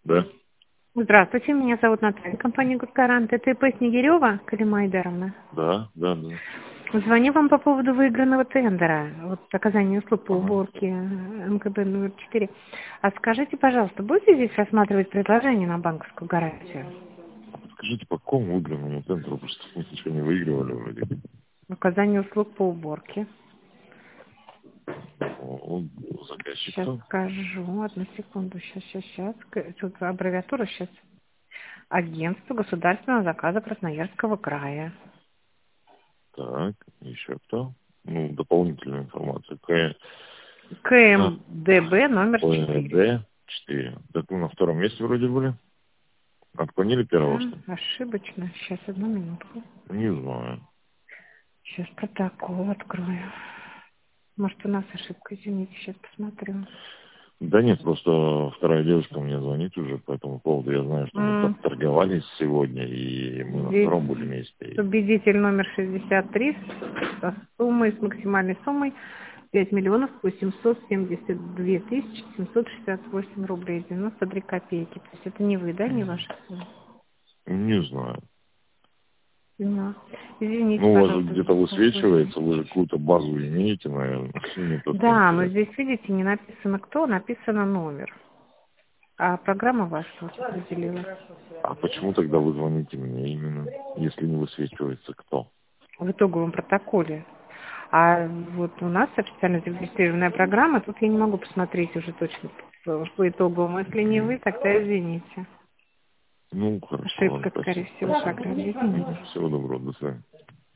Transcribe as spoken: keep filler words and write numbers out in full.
Да, Здравствуйте, меня зовут Наталья, компания «Гудгарант». Это ИП Снегирева, Калима Айдаровна. да, да, да. Звоню вам по поводу выигранного тендера, вот оказание услуг по Ага. уборке МКБ номер четыре. А скажите, пожалуйста, будете здесь рассматривать предложение на банковскую гарантию? Скажите, по какому выигранному тендеру? Потому что мы ничего не выигрывали вроде. Оказание услуг по уборке. О, заказчик Сейчас кто? скажу, одну секунду, сейчас, сейчас, сейчас. К- Тут аббревиатура сейчас. Агентство государственного заказа Красноярского края. Так, еще кто? Ну, дополнительную информацию. К... А, КМДБ номер четыре. ПД четыре. Так мы на втором месте вроде были. Отклонили первого, Да, что ли? ошибочно. Сейчас, одну минутку. Не знаю. Сейчас протокол открою. Может, у нас ошибка, извините, сейчас посмотрю. Да нет, просто вторая девушка мне звонит уже по этому поводу. Я знаю, что мы М, торговались сегодня, и мы на Здесь втором были месте. И, победитель номер шестьдесят три со суммой, с максимальной суммой пять миллионов восемьсот семьдесят две тысячи семьсот шестьдесят восемь рублей девяносто три копейки. То есть это не вы, да, не ваша сумма? не знаю. Да. Извините, Ну, у вас же пожалуйста, за где-то беспокойство. высвечивается, вы же какую-то базу имеете, наверное, мне только Да, но интересно. здесь, видите, не написано кто, написано номер. А программа ваша вот определила. А почему тогда вы звоните мне именно, если не высвечивается кто? В итоговом протоколе. А вот у нас официально зарегистрированная программа, тут я не могу посмотреть уже точно по по итоговому. Если не вы, тогда извините. Ну, хорошо, ладно, Ошибка, скорее спасибо. всего, программы. Извините. Всего доброго, до свидания.